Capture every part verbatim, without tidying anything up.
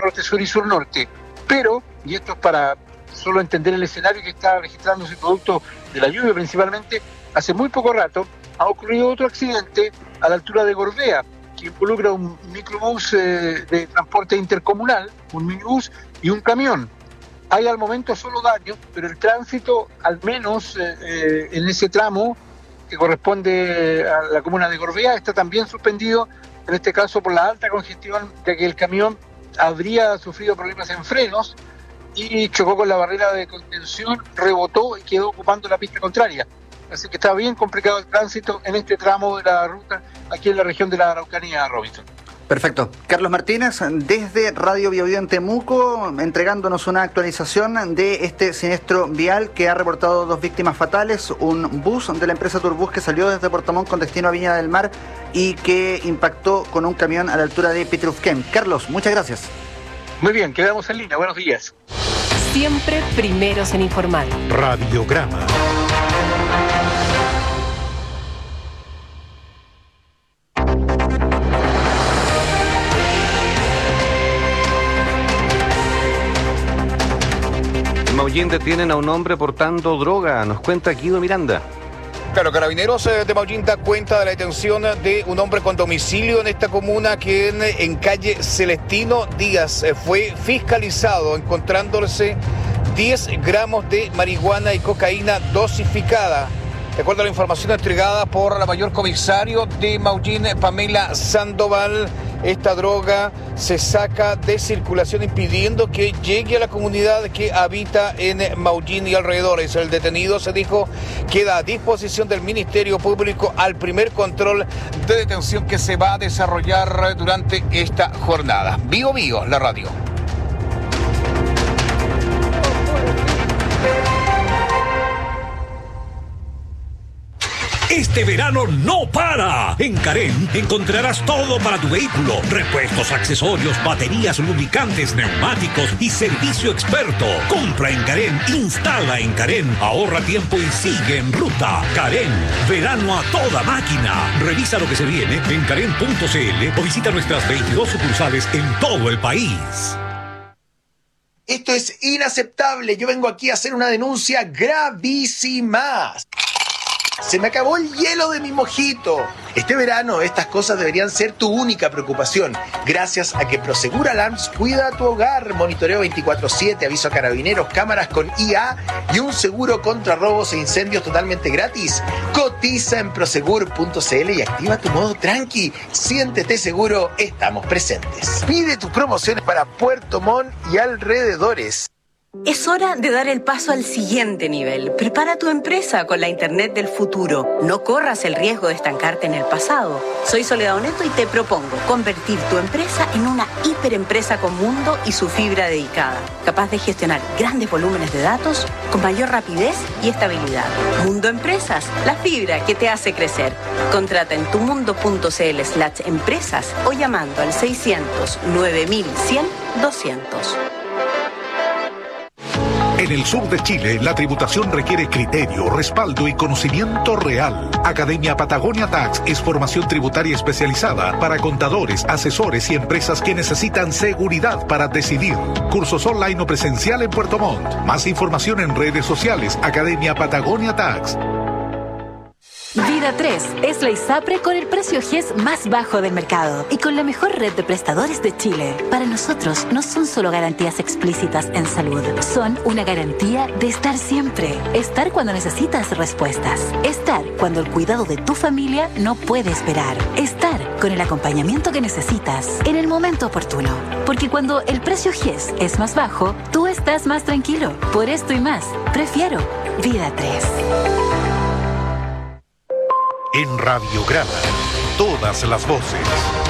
norte-sur y sur-norte. Pero, y esto es para solo entender el escenario que está registrándose producto de la lluvia principalmente, hace muy poco rato ha ocurrido otro accidente a la altura de Gorbea, que involucra un microbús eh, de transporte intercomunal, un minibús y un camión. Hay al momento solo daños, pero el tránsito, al menos eh, eh, en ese tramo que corresponde a la comuna de Gorbea, está también suspendido, en este caso por la alta congestión, ya que el camión habría sufrido problemas en frenos y chocó con la barrera de contención, rebotó y quedó ocupando la pista contraria. Así que está bien complicado el tránsito en este tramo de la ruta aquí en la región de la Araucanía, Robinson. Perfecto. Carlos Martínez, desde Radio Biobío en Temuco, entregándonos una actualización de este siniestro vial que ha reportado dos víctimas fatales, un bus de la empresa Turbus que salió desde Puerto Montt con destino a Viña del Mar y que impactó con un camión a la altura de Petrufquén. Carlos, muchas gracias. Muy bien, quedamos en línea. Buenos días. Siempre primeros en informar. Radiograma. Maullín detienen a un hombre portando droga. Nos cuenta Guido Miranda. Claro, Carabineros de Maullín da cuenta de la detención de un hombre con domicilio en esta comuna que en, en calle Celestino Díaz fue fiscalizado encontrándose diez gramos de marihuana y cocaína dosificada. De acuerdo a la información entregada por la mayor comisario de Maullín, Pamela Sandoval, esta droga se saca de circulación impidiendo que llegue a la comunidad que habita en Maullín y alrededores. El detenido, se dijo, queda a disposición del Ministerio Público al primer control de detención que se va a desarrollar durante esta jornada. Bio Bio, la radio. Este verano no para. En Carén encontrarás todo para tu vehículo: repuestos, accesorios, baterías, lubricantes, neumáticos y servicio experto. Compra en Carén, instala en Carén, ahorra tiempo y sigue en ruta. Carén, verano a toda máquina. Revisa lo que se viene en carén punto c l o visita nuestras veintidós sucursales en todo el país. Esto es inaceptable. Yo vengo aquí a hacer una denuncia gravísima. Se me acabó el hielo de mi mojito. Este verano estas cosas deberían ser tu única preocupación. Gracias a que Prosegur Alarms cuida tu hogar. Monitoreo veinticuatro siete, aviso a carabineros, cámaras con I A y un seguro contra robos e incendios totalmente gratis. Cotiza en prosegur punto c l y activa tu modo tranqui. Siéntete seguro, estamos presentes. Pide tus promociones para Puerto Montt y alrededores. Es hora de dar el paso al siguiente nivel. Prepara tu empresa con la Internet del futuro. No corras el riesgo de estancarte en el pasado. Soy Soledad Oneto y te propongo convertir tu empresa en una hiperempresa con mundo y su fibra dedicada, capaz de gestionar grandes volúmenes de datos con mayor rapidez y estabilidad. Mundo Empresas, la fibra que te hace crecer. Contrata en tumundo punto c l slash empresas o llamando al seiscientos, nueve mil cien, doscientos. En el sur de Chile, la tributación requiere criterio, respaldo y conocimiento real. Academia Patagonia Tax es formación tributaria especializada para contadores, asesores y empresas que necesitan seguridad para decidir. Cursos online o presencial en Puerto Montt. Más información en redes sociales. Academia Patagonia Tax. Vida tres es la ISAPRE con el precio G E S más bajo del mercado y con la mejor red de prestadores de Chile. Para nosotros no son solo garantías explícitas en salud, son una garantía de estar siempre. Estar cuando necesitas respuestas. Estar cuando el cuidado de tu familia no puede esperar. Estar con el acompañamiento que necesitas en el momento oportuno. Porque cuando el precio G E S es más bajo, tú estás más tranquilo. Por esto y más, prefiero Vida tres. En Radiograma, todas las voces.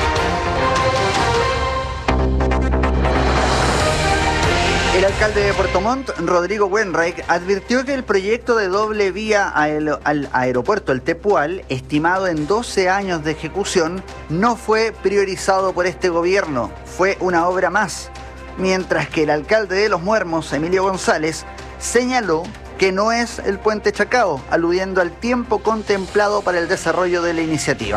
El alcalde de Puerto Montt, Rodrigo Wenreich, advirtió que el proyecto de doble vía al, al aeropuerto El Tepual, estimado en doce años de ejecución, no fue priorizado por este gobierno, fue una obra más. Mientras que el alcalde de Los Muermos, Emilio González, señaló que no es el puente Chacao, aludiendo al tiempo contemplado para el desarrollo de la iniciativa.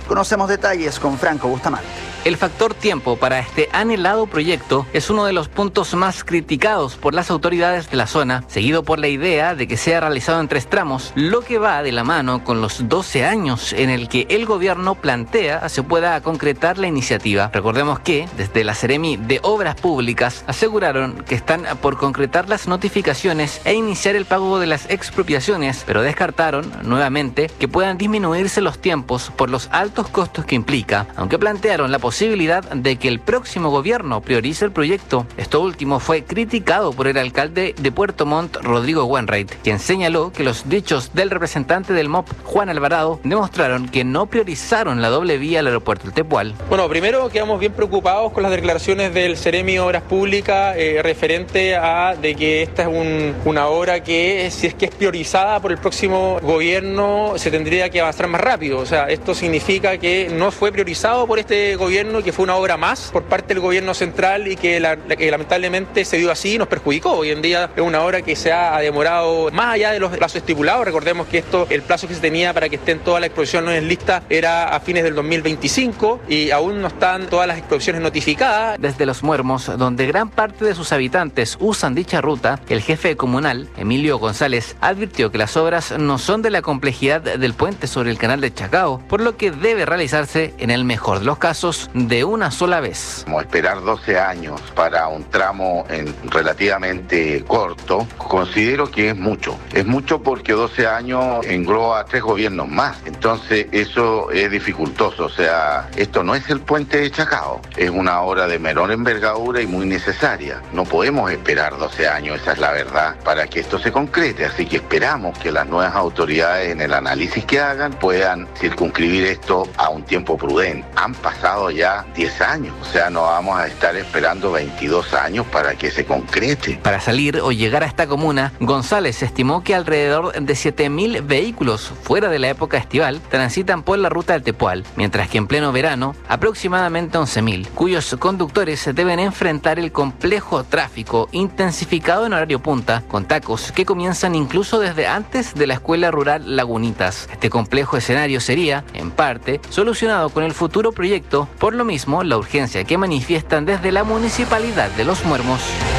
Conocemos detalles con Franco Bustamante. El factor tiempo para este anhelado proyecto es uno de los puntos más criticados por las autoridades de la zona, seguido por la idea de que sea realizado en tres tramos, lo que va de la mano con los doce años en el que el gobierno plantea se pueda concretar la iniciativa. Recordemos que desde la Seremi de Obras Públicas aseguraron que están por concretar las notificaciones e iniciar el pago de las expropiaciones, pero descartaron nuevamente que puedan disminuirse los tiempos por los altos costos que implica, aunque plantearon la posibilidad posibilidad de que el próximo gobierno priorice el proyecto. Esto último fue criticado por el alcalde de Puerto Montt, Rodrigo Wainwright, quien señaló que los dichos del representante del M O P, Juan Alvarado, demostraron que no priorizaron la doble vía al aeropuerto del Tepual. Bueno, primero quedamos bien preocupados con las declaraciones del Seremi Obras Públicas eh, referente a de que esta es un, una obra que, si es que es priorizada por el próximo gobierno, se tendría que avanzar más rápido. O sea, esto significa que no fue priorizado por este gobierno, que fue una obra más por parte del gobierno central y que, la, que lamentablemente se dio así y nos perjudicó. Hoy en día es una obra que se ha demorado más allá de los plazos estipulados. Recordemos que esto, el plazo que se tenía para que estén todas las expropiaciones listas era a fines del dos mil veinticinco y aún no están todas las expropiaciones notificadas. Desde Los Muermos, donde gran parte de sus habitantes usan dicha ruta, el jefe comunal, Emilio González, advirtió que las obras no son de la complejidad del puente sobre el canal de Chacao, por lo que debe realizarse en el mejor de los casos de una sola vez. Como esperar doce años para un tramo en relativamente corto, considero que es mucho. Es mucho porque doce años engloba a tres gobiernos más. Entonces eso es dificultoso. O sea, esto no es el puente de Chacao. Es una obra de menor envergadura y muy necesaria. No podemos esperar doce años, esa es la verdad, para que esto se concrete. Así que esperamos que las nuevas autoridades en el análisis que hagan puedan circunscribir esto a un tiempo prudente. Han pasado ya diez años, o sea, no vamos a estar esperando veintidós años para que se concrete. Para salir o llegar a esta comuna, González estimó que alrededor de siete mil vehículos fuera de la época estival transitan por la ruta del Tepual, mientras que en pleno verano aproximadamente once mil, cuyos conductores deben enfrentar el complejo tráfico intensificado en horario punta, con tacos que comienzan incluso desde antes de la escuela rural Lagunitas. Este complejo escenario sería, en parte, solucionado con el futuro proyecto. Por lo mismo, la urgencia que manifiestan desde la Municipalidad de Los Muermos.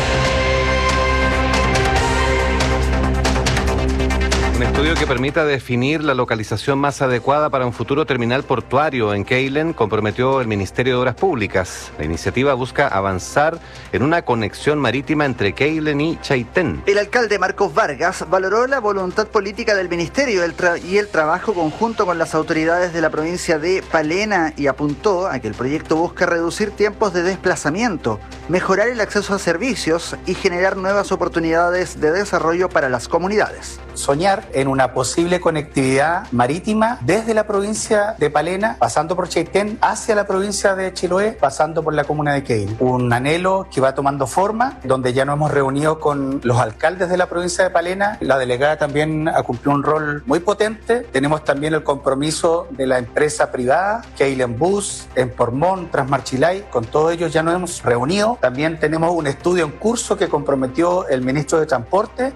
Un estudio que permita definir la localización más adecuada para un futuro terminal portuario en Keilen comprometió el Ministerio de Obras Públicas. La iniciativa busca avanzar en una conexión marítima entre Keilen y Chaitén. El alcalde Marcos Vargas valoró la voluntad política del Ministerio el tra- y el trabajo conjunto con las autoridades de la provincia de Palena y apuntó a que el proyecto busca reducir tiempos de desplazamiento, mejorar el acceso a servicios y generar nuevas oportunidades de desarrollo para las comunidades. Soñar en una posible conectividad marítima desde la provincia de Palena, pasando por Chaitén, hacia la provincia de Chiloé, pasando por la comuna de Keilen. Un anhelo que va tomando forma, donde ya nos hemos reunido con los alcaldes de la provincia de Palena. La delegada también ha cumplido un rol muy potente. Tenemos también el compromiso de la empresa privada, Keilen Bus, en Pormón, Transmarchilay. Con todos ellos ya nos hemos reunido. También tenemos un estudio en curso que comprometió el ministro de Transporte.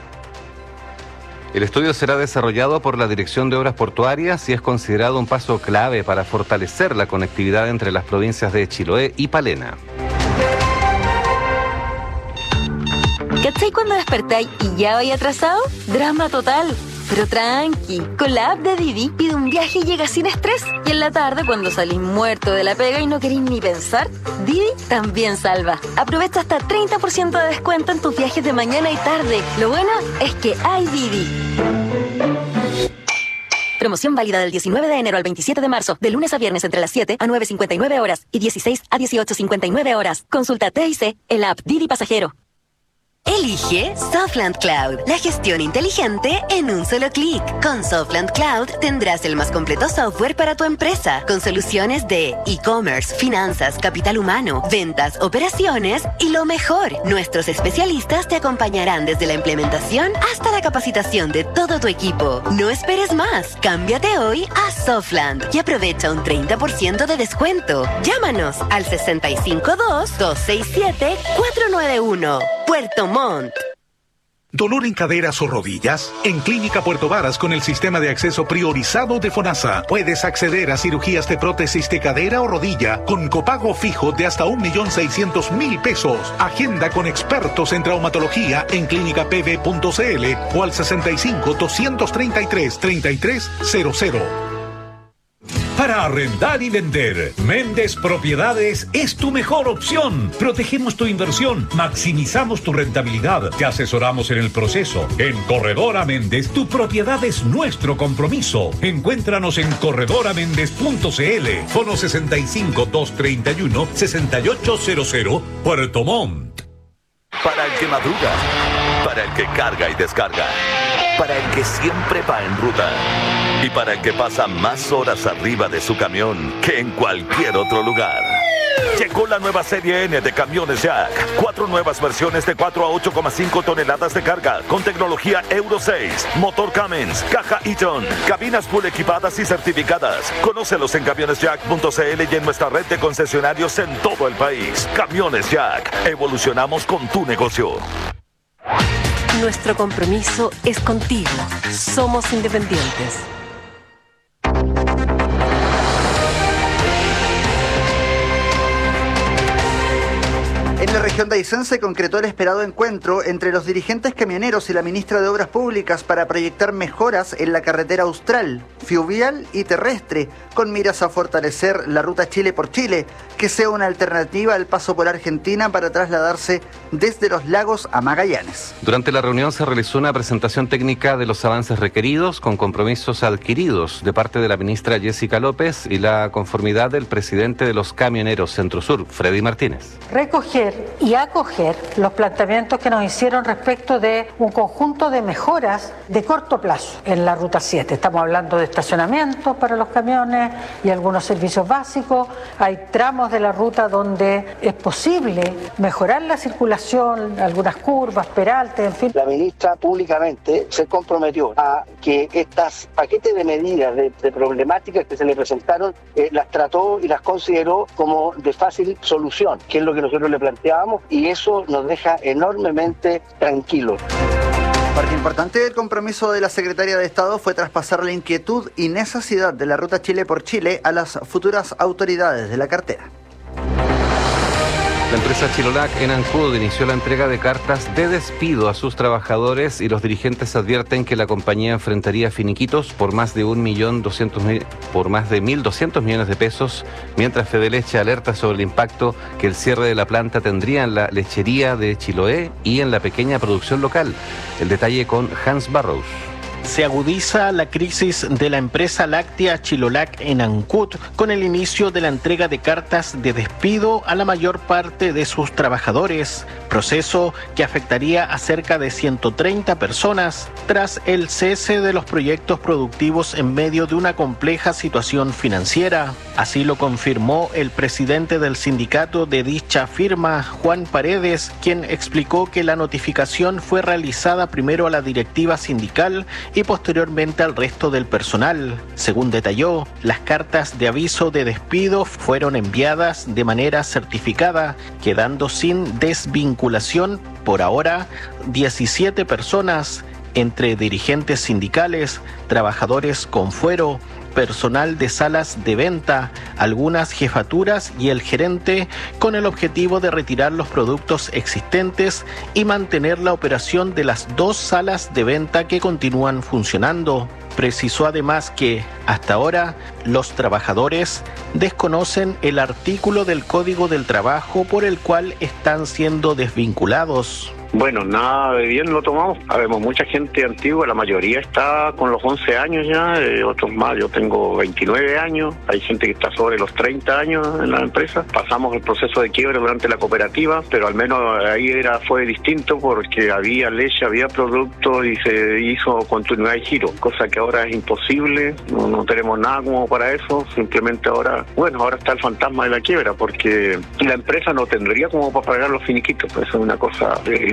El estudio será desarrollado por la Dirección de Obras Portuarias y es considerado un paso clave para fortalecer la conectividad entre las provincias de Chiloé y Palena. ¿Cachai cuando despertáis y ya vais atrasado? Drama total. Pero tranqui, con la app de Didi pide un viaje y llega sin estrés. Y en la tarde, cuando salís muerto de la pega y no queréis ni pensar, Didi también salva. Aprovecha hasta treinta por ciento de descuento en tus viajes de mañana y tarde. Lo bueno es que hay Didi. Promoción válida del diecinueve de enero al veintisiete de marzo, de lunes a viernes entre las siete a nueve cincuenta y nueve horas y dieciséis a dieciocho cincuenta y nueve horas. Consulta T I C en la app Didi Pasajero. Elige Softland Cloud, la gestión inteligente en un solo clic. Con Softland Cloud tendrás el más completo software para tu empresa, con soluciones de e-commerce, finanzas, capital humano, ventas, operaciones y lo mejor, nuestros especialistas te acompañarán desde la implementación hasta la capacitación de todo tu equipo. No esperes más, cámbiate hoy a Softland y aprovecha un treinta por ciento de descuento. Llámanos al sesenta y cinco dos, dos seis siete, cuatro nueve uno. Puerto Montt. ¿Dolor en caderas o rodillas? En Clínica Puerto Varas, con el sistema de acceso priorizado de FONASA, puedes acceder a cirugías de prótesis de cadera o rodilla con copago fijo de hasta un millón seiscientos mil pesos. Agenda con expertos en traumatología en clínica p v punto c l o al sesenta y cinco, doscientos treinta y tres, treinta y tres cero cero. Para arrendar y vender, Méndez Propiedades es tu mejor opción. Protegemos tu inversión, maximizamos tu rentabilidad, te asesoramos en el proceso. En Corredora Méndez, tu propiedad es nuestro compromiso. Encuéntranos en corredora méndez punto c l, fono sesenta y cinco, doscientos treinta y uno, sesenta y ocho cero cero, Puerto Montt. Para el que madruga, para el que carga y descarga, para el que siempre va en ruta y para el que pasa más horas arriba de su camión que en cualquier otro lugar. Llegó la nueva serie N de camiones Jack. Cuatro nuevas versiones de cuatro a ocho coma cinco toneladas de carga con tecnología Euro seis, motor Cummins, caja Eaton, cabinas full equipadas y certificadas. Conócelos en camiones jack punto c l y en nuestra red de concesionarios en todo el país. Camiones Jack. Evolucionamos con tu negocio. Nuestro compromiso es contigo. Somos independientes. En la región de Aysén se concretó el esperado encuentro entre los dirigentes camioneros y la ministra de Obras Públicas para proyectar mejoras en la carretera austral, fluvial y terrestre, con miras a fortalecer la ruta Chile por Chile, que sea una alternativa al paso por Argentina para trasladarse desde los lagos a Magallanes. Durante la reunión se realizó una presentación técnica de los avances requeridos con compromisos adquiridos de parte de la ministra Jessica López y la conformidad del presidente de los camioneros Centro Sur, Freddy Martínez. Recoger y acoger los planteamientos que nos hicieron respecto de un conjunto de mejoras de corto plazo en la Ruta siete. Estamos hablando de estacionamientos para los camiones y algunos servicios básicos. Hay tramos de la ruta donde es posible mejorar la circulación, algunas curvas, peraltes, en fin. La ministra públicamente se comprometió a que estos paquetes de medidas, de, de problemáticas que se le presentaron, eh, las trató y las consideró como de fácil solución, que es lo que nosotros le planteamos, y eso nos deja enormemente tranquilos. Parte importante del compromiso de la secretaria de Estado fue traspasar la inquietud y necesidad de la ruta Chile por Chile a las futuras autoridades de la cartera. La empresa Chilolac en Ancud inició la entrega de cartas de despido a sus trabajadores y los dirigentes advierten que la compañía enfrentaría finiquitos por más de un millón doscientos mil, por más de mil doscientos millones de pesos, mientras Fedeleche alerta sobre el impacto que el cierre de la planta tendría en la lechería de Chiloé y en la pequeña producción local. El detalle con Hans Barrows. Se agudiza la crisis de la empresa láctea Chilolac en Ancud con el inicio de la entrega de cartas de despido a la mayor parte de sus trabajadores, proceso que afectaría a cerca de ciento treinta personas tras el cese de los proyectos productivos en medio de una compleja situación financiera. Así lo confirmó el presidente del sindicato de dicha firma, Juan Paredes, quien explicó que la notificación fue realizada primero a la directiva sindical y posteriormente al resto del personal. Según detalló, las cartas de aviso de despido fueron enviadas de manera certificada, quedando sin desvinculación por ahora diecisiete personas, entre dirigentes sindicales, trabajadores con fuero, personal de salas de venta, algunas jefaturas y el gerente, con el objetivo de retirar los productos existentes y mantener la operación de las dos salas de venta que continúan funcionando. Precisó además que, hasta ahora, los trabajadores desconocen el artículo del Código del Trabajo por el cual están siendo desvinculados. Bueno, nada de bien lo tomamos. Habemos mucha gente antigua, la mayoría está con los once años ya, eh, otros más. Yo tengo veintinueve años, hay gente que está sobre los treinta años en la empresa. Pasamos el proceso de quiebra durante la cooperativa, pero al menos ahí era fue distinto porque había leche, había productos y se hizo continuidad y giro, cosa que ahora es imposible, no, no tenemos nada como para eso. Simplemente ahora, bueno, ahora está el fantasma de la quiebra porque la empresa no tendría como para pagar los finiquitos, pues es una cosa eh,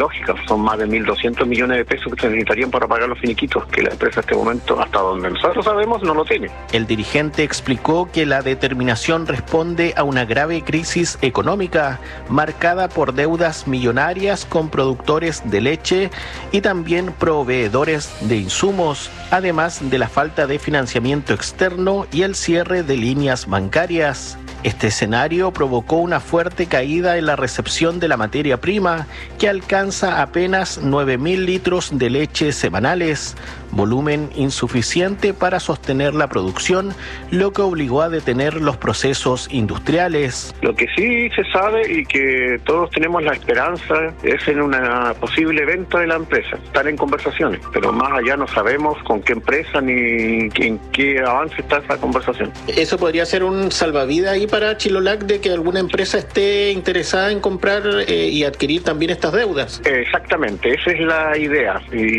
ilógica. Son más de mil doscientos millones de pesos que se necesitarían para pagar los finiquitos, que la empresa en este momento, hasta donde nosotros sabemos, no lo tiene. El dirigente explicó que la determinación responde a una grave crisis económica marcada por deudas millonarias con productores de leche y también proveedores de insumos, además de la falta de financiamiento externo y el cierre de líneas bancarias. Este escenario provocó una fuerte caída en la recepción de la materia prima, que alcanza apenas nueve mil litros de leche semanales, volumen insuficiente para sostener la producción, lo que obligó a detener los procesos industriales. Lo que sí se sabe y que todos tenemos la esperanza es en una posible venta de la empresa. Están en conversaciones, pero más allá no sabemos con qué empresa ni en qué avance está esa conversación. ¿Eso podría ser un salvavidas ahí para Chilolac de que alguna empresa esté interesada en comprar eh, y adquirir también estas deudas? Exactamente, esa es la idea.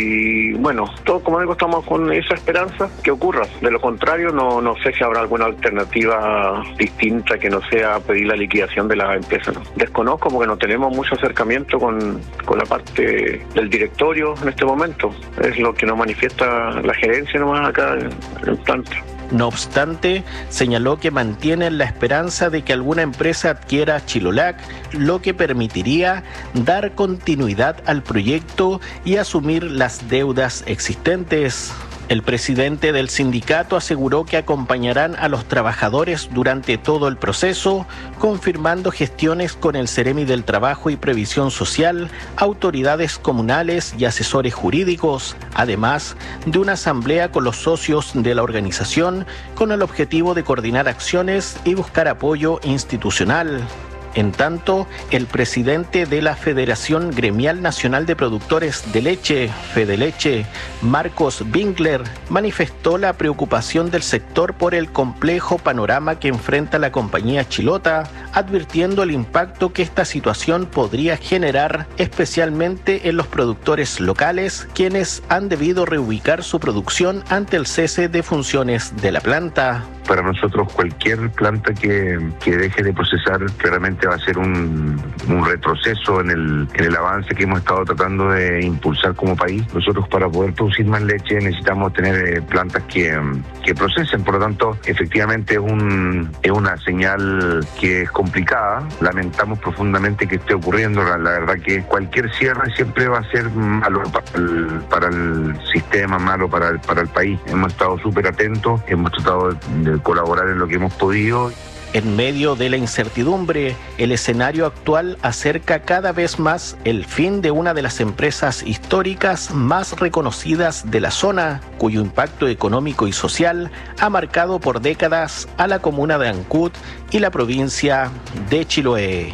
Y bueno, todo como digo, estamos con esa esperanza que ocurra. De lo contrario, no, no sé si habrá alguna alternativa distinta que no sea pedir la liquidación de la empresa, ¿no? Desconozco porque no tenemos mucho acercamiento con, con la parte del directorio en este momento. Es lo que nos manifiesta la gerencia nomás acá en el planta. No obstante, señaló que mantienen la esperanza de que alguna empresa adquiera Chilolac, lo que permitiría dar continuidad al proyecto y asumir las deudas existentes. El presidente del sindicato aseguró que acompañarán a los trabajadores durante todo el proceso, confirmando gestiones con el Ceremi del Trabajo y Previsión Social, autoridades comunales y asesores jurídicos, además de una asamblea con los socios de la organización con el objetivo de coordinar acciones y buscar apoyo institucional. En tanto, el presidente de la Federación Gremial Nacional de Productores de Leche, Fedeleche, Marcos Winkler, manifestó la preocupación del sector por el complejo panorama que enfrenta la compañía chilota, advirtiendo el impacto que esta situación podría generar, especialmente en los productores locales, quienes han debido reubicar su producción ante el cese de funciones de la planta. Para nosotros cualquier planta que, que deje de procesar claramente va a ser un, un retroceso en el, en el avance que hemos estado tratando de impulsar como país. Nosotros para poder producir más leche necesitamos tener eh, plantas que, que procesen, por lo tanto efectivamente es, un, es una señal que es complicada. Lamentamos profundamente que esté ocurriendo, la, la verdad que cualquier cierre siempre va a ser malo para el, para el sistema, malo para el, para el país. Hemos estado súper atentos, hemos tratado de, de colaborar en lo que hemos podido. En medio de la incertidumbre, el escenario actual acerca cada vez más el fin de una de las empresas históricas más reconocidas de la zona, cuyo impacto económico y social ha marcado por décadas a la comuna de Ancud y la provincia de Chiloé.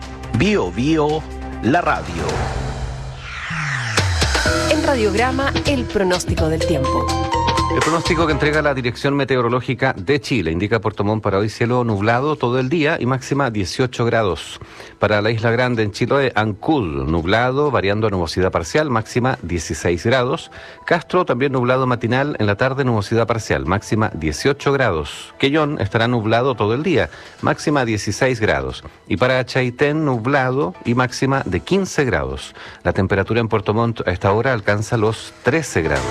Bio Bio, la radio. En Radiograma, el pronóstico del tiempo. El pronóstico que entrega la Dirección Meteorológica de Chile indica Puerto Montt para hoy cielo nublado todo el día y máxima dieciocho grados. Para la Isla Grande en Chiloé, Ancud, nublado, variando a nubosidad parcial, máxima dieciséis grados. Castro, también nublado matinal, en la tarde nubosidad parcial, máxima dieciocho grados. Quellón estará nublado todo el día, máxima dieciséis grados. Y para Chaitén, nublado y máxima de quince grados. La temperatura en Puerto Montt a esta hora alcanza los trece grados.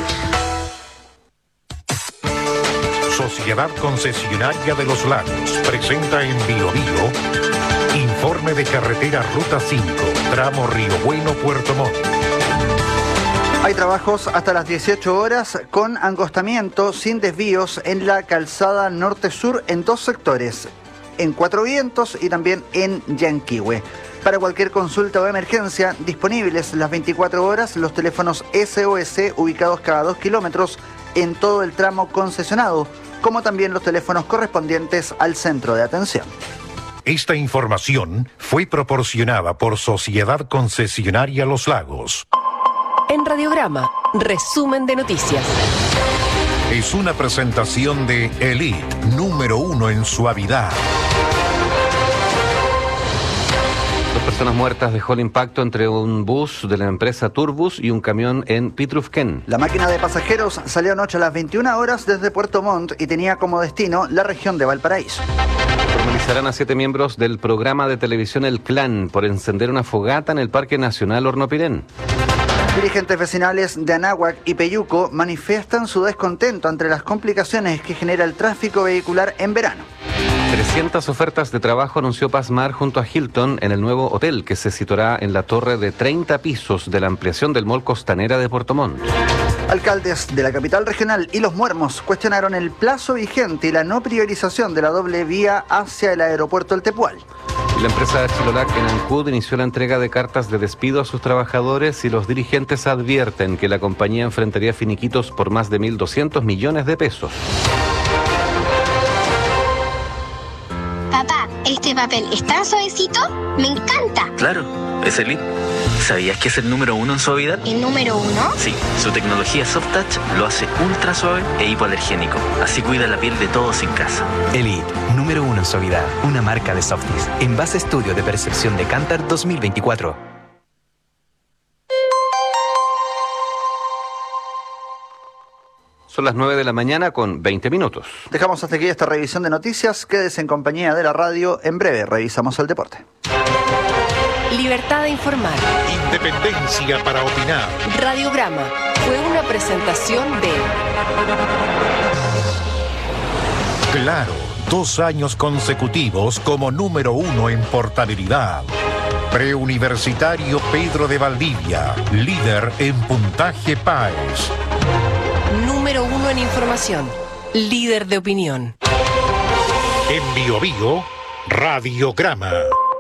Sociedad Concesionaria de los Lagos presenta en Bio Bio informe de carretera Ruta cinco, tramo Río Bueno, Puerto Montt. Hay trabajos hasta las dieciocho horas con angostamiento sin desvíos en la calzada norte-sur en dos sectores, en Cuatro Vientos y también en Yanquihue. Para cualquier consulta o emergencia, disponibles las veinticuatro horas los teléfonos S O S ubicados cada dos kilómetros en todo el tramo concesionado, como también los teléfonos correspondientes al centro de atención. Esta información fue proporcionada por Sociedad Concesionaria Los Lagos. En Radiograma, resumen de noticias. Es una presentación de Elite, número uno en suavidad. Dos personas muertas dejó el impacto entre un bus de la empresa Turbus y un camión en Pitrufquén. La máquina de pasajeros salió anoche a las veintiuna horas desde Puerto Montt y tenía como destino la región de Valparaíso. Procesarán a siete miembros del programa de televisión El Clan por encender una fogata en el Parque Nacional Hornopirén. Dirigentes vecinales de Anáhuac y Peyuco manifiestan su descontento ante las complicaciones que genera el tráfico vehicular en verano. trescientas ofertas de trabajo anunció Pazmar junto a Hilton en el nuevo hotel que se situará en la torre de treinta pisos de la ampliación del Mall Costanera de Puerto Montt. Alcaldes de la capital regional y Los Muermos cuestionaron el plazo vigente y la no priorización de la doble vía hacia el aeropuerto El Tepual. La empresa Chilolac en Ancud inició la entrega de cartas de despido a sus trabajadores y los dirigentes advierten que la compañía enfrentaría finiquitos por más de mil doscientos millones de pesos. Papá, ¿este papel es tan suavecito? ¡Me encanta! Claro, es Elite. ¿Sabías que es el número uno en suavidad? ¿El número uno? Sí, su tecnología Soft Touch lo hace ultra suave e hipoalergénico. Así cuida la piel de todos en casa. Elite, número uno en suavidad, una marca de Softis. En base estudio de percepción de Kantar dos mil veinticuatro. Son las nueve de la mañana con veinte minutos. Dejamos hasta aquí esta revisión de noticias. Quédese en compañía de la radio. En breve revisamos el deporte. Libertad de informar. Independencia para opinar. Radiograma fue una presentación de... Claro, dos años consecutivos como número uno en portabilidad. Preuniversitario Pedro de Valdivia, líder en puntaje PAES. Número uno en información, líder de opinión. En Bio Bio, Radiograma.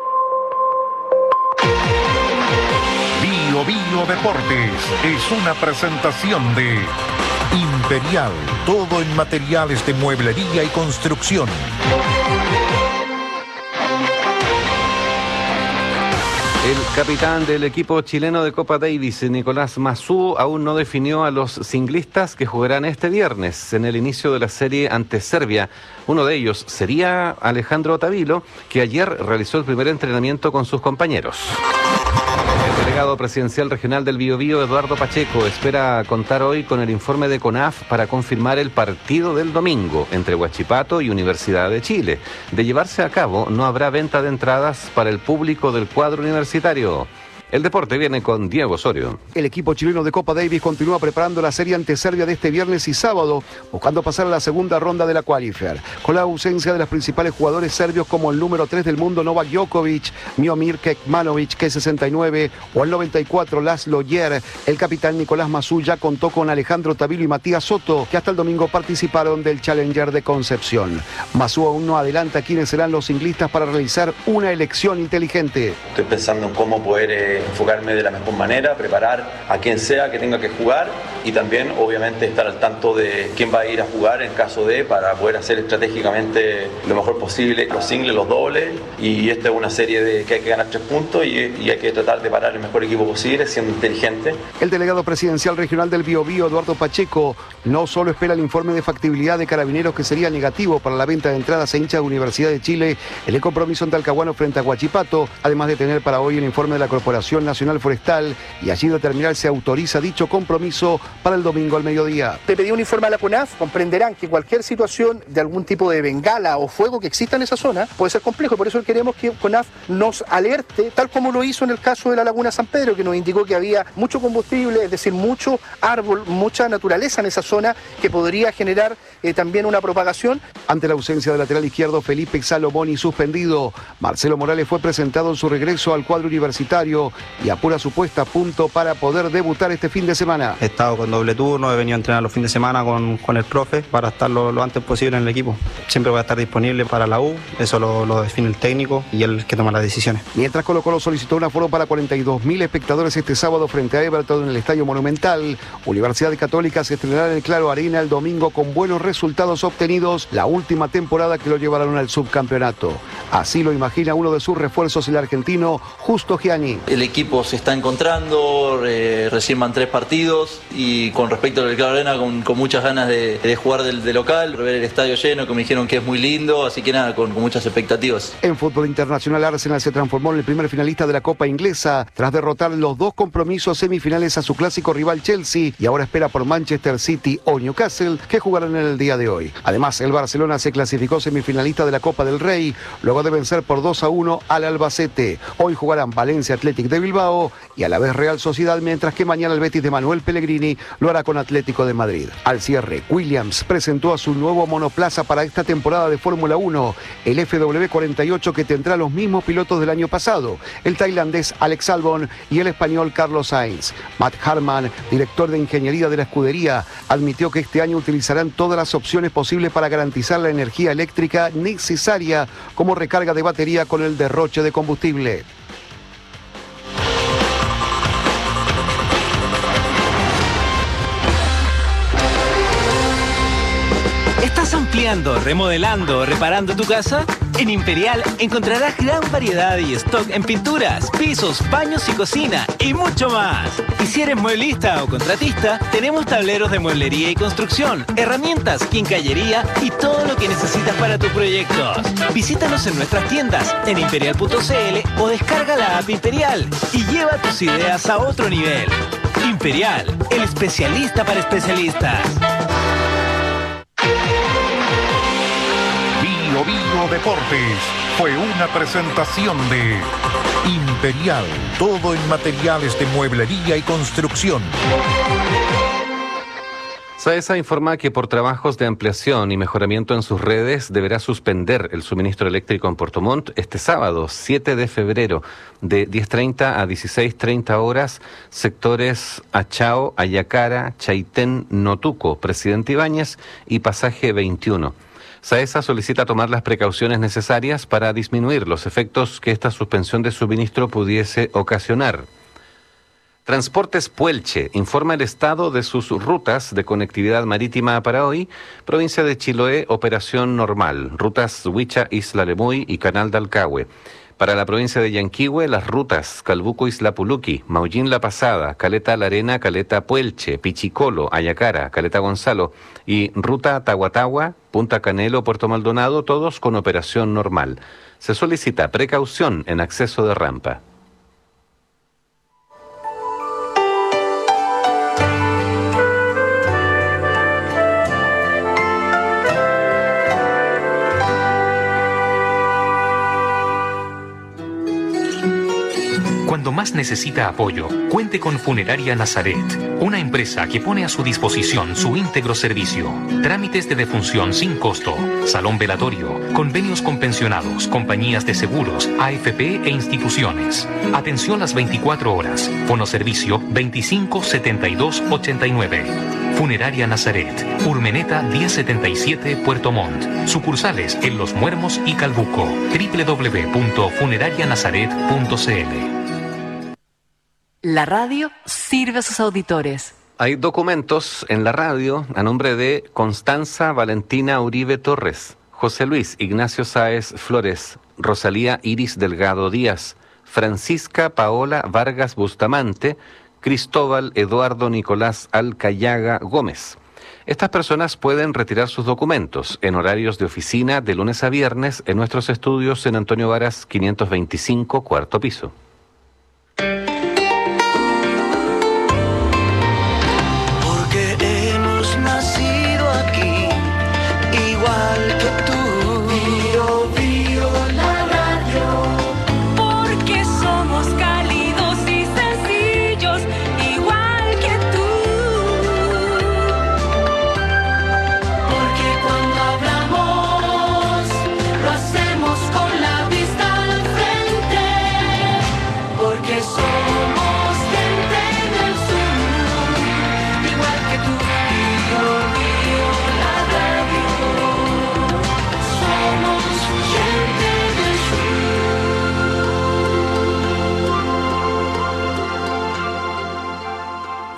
Bio Bio Deportes es una presentación de Imperial, todo en materiales de mueblería y construcción. El capitán del equipo chileno de Copa Davis, Nicolás Massú, aún no definió a los singlistas que jugarán este viernes en el inicio de la serie ante Serbia. Uno de ellos sería Alejandro Tavilo, que ayer realizó el primer entrenamiento con sus compañeros. El delegado presidencial regional del Biobío, Eduardo Pacheco, espera contar hoy con el informe de CONAF para confirmar el partido del domingo entre Huachipato y Universidad de Chile. De llevarse a cabo, no habrá venta de entradas para el público del cuadro universitario. El deporte viene con Diego Osorio. El equipo chileno de Copa Davis continúa preparando la serie ante Serbia de este viernes y sábado, buscando pasar a la segunda ronda de la Qualifier. Con la ausencia de los principales jugadores serbios como el número tres del mundo Novak Djokovic, Miomir Kekmanovic, que es sesenta y nueve, o el noventa y cuatro Laszlo Yer, el capitán Nicolás Massú ya contó con Alejandro Tavilo y Matías Soto, que hasta el domingo participaron del Challenger de Concepción. Massú aún no adelanta quiénes serán los singlistas para realizar una elección inteligente. Estoy pensando en cómo poder eh, enfocarme de la mejor manera, preparar a quien sea que tenga que jugar y también obviamente estar al tanto de quién va a ir a jugar en caso de, para poder hacer estratégicamente lo mejor posible los singles, los dobles, y esta es una serie de que hay que ganar tres puntos y, y hay que tratar de parar el mejor equipo posible siendo inteligente. El delegado presidencial regional del Biobío, Eduardo Pacheco, no solo espera el informe de factibilidad de Carabineros, que sería negativo para la venta de entradas a hinchas de Universidad de Chile en el compromiso en Talcahuano frente a Huachipato, además de tener para hoy el informe de la Corporación Nacional Forestal, y allí determinar si autoriza dicho compromiso para el domingo al mediodía. Te pedí un informe a la CONAF. Comprenderán que cualquier situación de algún tipo de bengala o fuego que exista en esa zona puede ser complejo, por eso queremos que CONAF nos alerte, tal como lo hizo en el caso de la Laguna San Pedro, que nos indicó que había mucho combustible, es decir, mucho árbol, mucha naturaleza en esa zona que podría generar eh, también una propagación. Ante la ausencia del lateral izquierdo Felipe Salomoni suspendido, Marcelo Morales fue presentado en su regreso al cuadro universitario y apura su puesta a punto para poder debutar este fin de semana. He estado con doble turno, he venido a entrenar los fines de semana con, con el profe para estar lo, lo antes posible en el equipo. Siempre voy a estar disponible para la U, eso lo, lo define el técnico y él es el que toma las decisiones. Mientras Colo Colo solicitó un aforo para cuarenta y dos mil espectadores este sábado frente a Everton en el Estadio Monumental, Universidad Católica se estrenará en el Claro Arena el domingo con buenos resultados obtenidos la última temporada que lo llevaron al subcampeonato. Así lo imagina uno de sus refuerzos, el argentino Justo Gianni. El equipo se está encontrando, eh, recién van tres partidos y con respecto al Claro Arena con, con muchas ganas de, de jugar del, de local, ver el estadio lleno, que me dijeron que es muy lindo, así que nada, con, con muchas expectativas. En fútbol internacional, Arsenal se transformó en el primer finalista de la Copa Inglesa tras derrotar los dos compromisos semifinales a su clásico rival Chelsea y ahora espera por Manchester City o Newcastle, que jugarán en el día de hoy. Además, el Barcelona se clasificó semifinalista de la Copa del Rey luego de vencer por dos a uno al Albacete. Hoy jugarán Valencia Athletic de Bilbao y a la vez Real Sociedad, mientras que mañana el Betis de Manuel Pellegrini lo hará con Atlético de Madrid. Al cierre, Williams presentó a su nuevo monoplaza para esta temporada de Fórmula uno, el F W cuarenta y ocho, que tendrá los mismos pilotos del año pasado, el tailandés Alex Albon y el español Carlos Sainz. Matt Harman, director de ingeniería de la escudería, admitió que este año utilizarán todas las opciones posibles para garantizar la energía eléctrica necesaria como recarga de batería con el derroche de combustible. ¿Estás ampliando, remodelando o reparando tu casa? En Imperial encontrarás gran variedad y stock en pinturas, pisos, baños y cocina y mucho más. Y si eres mueblista o contratista, tenemos tableros de mueblería y construcción, herramientas, quincallería y todo lo que necesitas para tus proyectos. Visítanos en nuestras tiendas en imperial punto c l o descarga la app Imperial y lleva tus ideas a otro nivel. Imperial, el especialista para especialistas. Bio Bio Deportes fue una presentación de Imperial, todo en materiales de mueblería y construcción. SAESA informa que por trabajos de ampliación y mejoramiento en sus redes deberá suspender el suministro eléctrico en Puerto Montt este sábado, siete de febrero, de diez treinta a dieciséis treinta horas, sectores Achao, Ayacara, Chaitén, Notuco, Presidente Ibáñez y Pasaje veintiuno. SAESA solicita tomar las precauciones necesarias para disminuir los efectos que esta suspensión de suministro pudiese ocasionar. Transportes Puelche informa el estado de sus rutas de conectividad marítima para hoy. Provincia de Chiloé, operación normal. Rutas Huicha, Isla Lemuy y Canal de Alcagüe. Para la provincia de Yanquihue, las rutas Calbuco, Isla Puluqui, Maullín La Pasada, Caleta La Arena, Caleta Puelche, Pichicolo, Ayacara, Caleta Gonzalo y ruta Tahuatahua, Punta Canelo, Puerto Maldonado, todos con operación normal. Se solicita precaución en acceso de rampa. Cuando más necesita apoyo, cuente con Funeraria Nazaret, una empresa que pone a su disposición su íntegro servicio. Trámites de defunción sin costo, salón velatorio, convenios con pensionados, compañías de seguros, A F P e instituciones. Atención las veinticuatro horas. Fonoservicio veinticinco setenta y dos ochenta y nueve. Funeraria Nazaret, Urmeneta diez setenta y siete, Puerto Montt. Sucursales en Los Muermos y Calbuco. doble u doble u doble u punto funeraria nazaret punto c l. La radio sirve a sus auditores. Hay documentos en la radio a nombre de Constanza Valentina Uribe Torres, José Luis Ignacio Sáez Flores, Rosalía Iris Delgado Díaz, Francisca Paola Vargas Bustamante, Cristóbal Eduardo Nicolás Alcayaga Gómez. Estas personas pueden retirar sus documentos en horarios de oficina de lunes a viernes en nuestros estudios en Antonio Varas quinientos veinticinco, cuarto piso.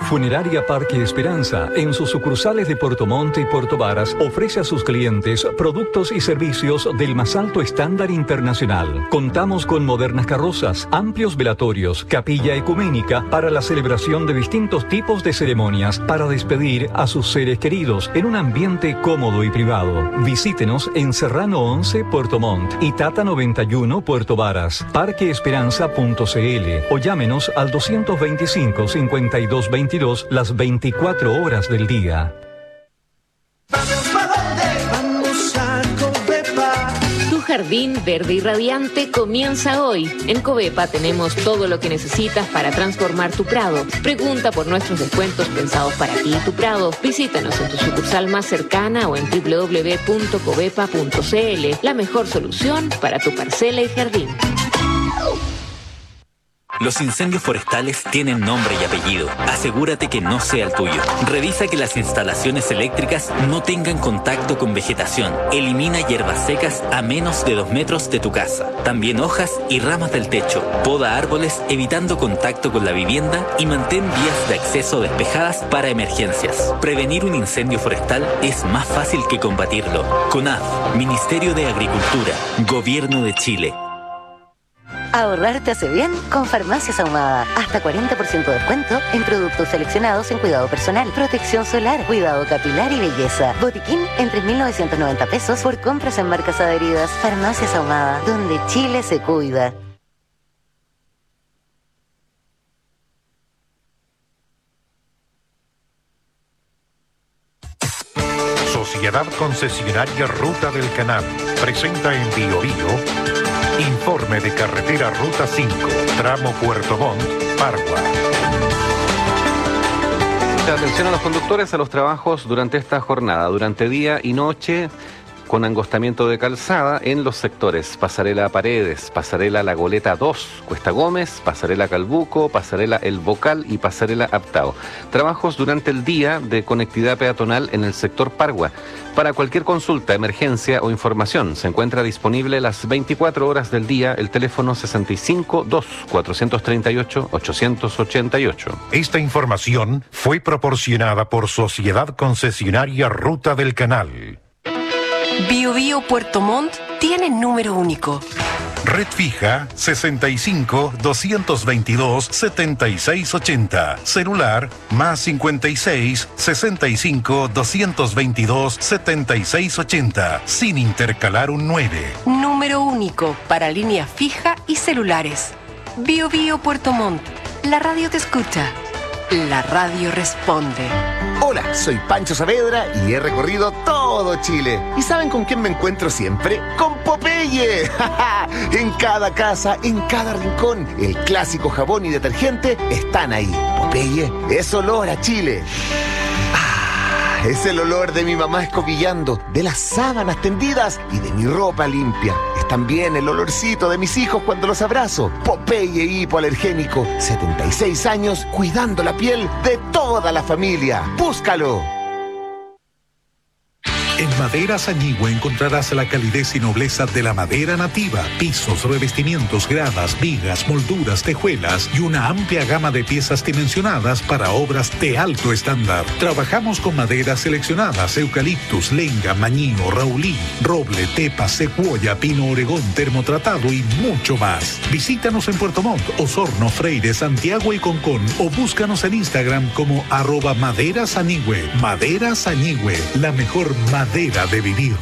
Funeraria Parque Esperanza, en sus sucursales de Puerto Montt y Puerto Varas, ofrece a sus clientes productos y servicios del más alto estándar internacional. Contamos con modernas carrozas, amplios velatorios, capilla ecuménica para la celebración de distintos tipos de ceremonias para despedir a sus seres queridos en un ambiente cómodo y privado. Visítenos en Serrano once, Puerto Montt y Tata noventa y uno, Puerto Varas. parque esperanza punto c l o llámenos al doscientos veinticinco, cincuenta y dos veintidós las veinticuatro horas del día. Vamos a Covepa. Tu jardín verde y radiante comienza hoy. En Covepa tenemos todo lo que necesitas para transformar tu prado. Pregunta por nuestros descuentos pensados para ti y tu prado. Visítanos en tu sucursal más cercana o en doble u doble u doble u punto covepa punto c l. La mejor solución para tu parcela y jardín. Los incendios forestales tienen nombre y apellido. Asegúrate que no sea el tuyo. Revisa que las instalaciones eléctricas no tengan contacto con vegetación. Elimina hierbas secas a menos de dos metros de tu casa. También hojas y ramas del techo. Poda árboles evitando contacto con la vivienda y mantén vías de acceso despejadas para emergencias. Prevenir un incendio forestal es más fácil que combatirlo. CONAF, Ministerio de Agricultura, Gobierno de Chile. Ahorrar te hace bien con Farmacias Ahumada. Hasta cuarenta por ciento de descuento en productos seleccionados en cuidado personal, protección solar, cuidado capilar y belleza. Botiquín en tres mil novecientos noventa pesos por compras en marcas adheridas. Farmacias Ahumada, donde Chile se cuida. Sociedad Concesionaria Ruta del Canal presenta en Bio Bio informe de carretera Ruta cinco, tramo Puerto Montt, Pargua. Atención a los conductores a los trabajos durante esta jornada, durante día y noche, con angostamiento de calzada en los sectores Pasarela Paredes, Pasarela La Goleta dos, Cuesta Gómez, Pasarela Calbuco, Pasarela El Bocal y Pasarela Aptao. Trabajos durante el día de conectividad peatonal en el sector Pargua. Para cualquier consulta, emergencia o información, se encuentra disponible las veinticuatro horas del día el teléfono sesenta y cinco, dos, cuatrocientos treinta y ocho, ochocientos ochenta y ocho. Esta información fue proporcionada por Sociedad Concesionaria Ruta del Canal. Bio Bio Puerto Montt tiene número único. Red fija sesenta y cinco, doscientos veintidós, setenta y seis ochenta. Celular más cincuenta y seis, sesenta y cinco, doscientos veintidós, setenta y seis ochenta. Sin intercalar un nueve. Número único para línea fija y celulares. Bio Bio Puerto Montt. La radio te escucha. La radio responde. Hola, soy Pancho Saavedra y he recorrido todo Chile. ¿Y saben con quién me encuentro siempre? ¡Con Popeye! En cada casa, en cada rincón, el clásico jabón y detergente están ahí. Popeye es olor a Chile. Ah, es el olor de mi mamá escobillando, de las sábanas tendidas y de mi ropa limpia. Es también el olorcito de mis hijos cuando los abrazo. Popeye hipoalergénico, setenta y seis años cuidando la piel de toda la familia. ¡Búscalo! En Maderas Añigüe encontrarás la calidez y nobleza de la madera nativa, pisos, revestimientos, gradas, vigas, molduras, tejuelas y una amplia gama de piezas dimensionadas para obras de alto estándar. Trabajamos con maderas seleccionadas, eucaliptus, lenga, mañino, raulí, roble, tepa, secuoya, pino oregón, termotratado y mucho más. Visítanos en Puerto Montt, Osorno, Freire, Santiago y Concón o búscanos en Instagram como arroba Maderas Añigüe. Maderas Añigüe, la mejor madera de vivir.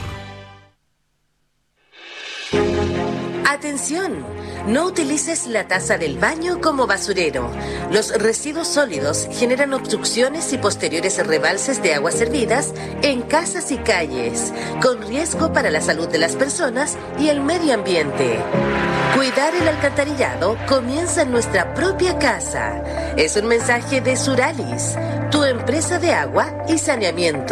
Atención, no utilices la taza del baño como basurero. Los residuos sólidos generan obstrucciones y posteriores rebalses de aguas servidas en casas y calles, con riesgo para la salud de las personas y el medio ambiente. Cuidar el alcantarillado comienza en nuestra propia casa. Es un mensaje de Suralis, tu empresa de agua y saneamiento.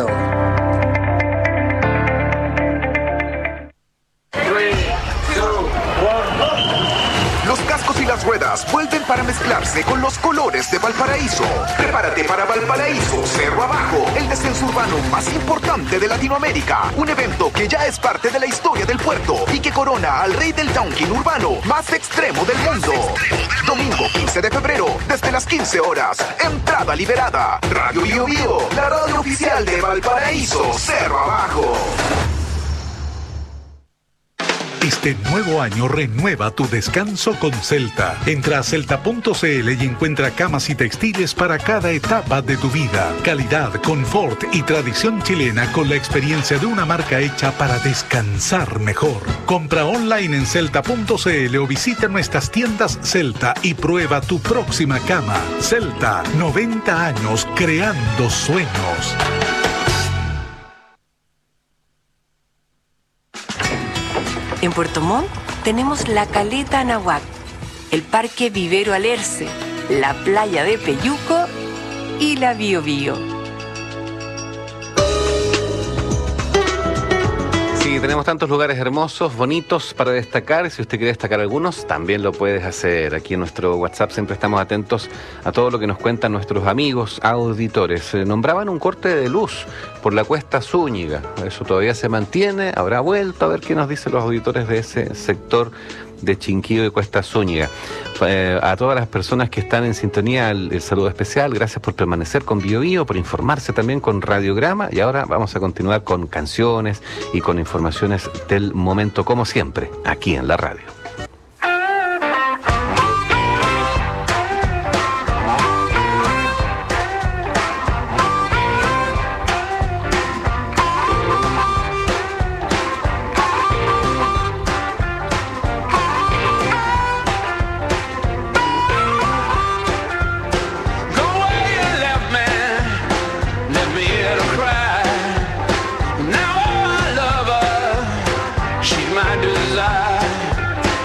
Los cascos y las ruedas olas vuelven para mezclarse con los colores de Valparaíso. Prepárate para Valparaíso Cerro Abajo, el descenso urbano más importante de Latinoamérica. Un evento que ya es parte de la historia del puerto y que corona al rey del downhill urbano más extremo del mundo. Domingo quince de febrero, desde las quince horas. Entrada liberada. Radio Bio Bio, la radio oficial de Valparaíso Cerro Abajo. Este nuevo año renueva tu descanso con Celta. Entra a celta punto c l y encuentra camas y textiles para cada etapa de tu vida. Calidad, confort y tradición chilena con la experiencia de una marca hecha para descansar mejor. Compra online en celta punto c l o visita nuestras tiendas Celta y prueba tu próxima cama. Celta, noventa años creando sueños. En Puerto Montt tenemos la Caleta Anahuac, el Parque Vivero Alerce, la Playa de Peyuco y la Bio Bio. Sí, tenemos tantos lugares hermosos, bonitos para destacar. Si usted quiere destacar algunos, también lo puedes hacer. Aquí en nuestro WhatsApp siempre estamos atentos a todo lo que nos cuentan nuestros amigos auditores. Eh, nombraban un corte de luz por la Cuesta Zúñiga. Eso todavía se mantiene. Habrá vuelto a ver qué nos dicen los auditores de ese sector de Chinquillo y Cuesta Zúñiga. Eh, a todas las personas que están en sintonía, el, el saludo especial. Gracias por permanecer con Bio Bio, por informarse también con Radiograma. Y ahora vamos a continuar con canciones y con informaciones del momento, como siempre, aquí en la radio. Now I love her, she's my desire.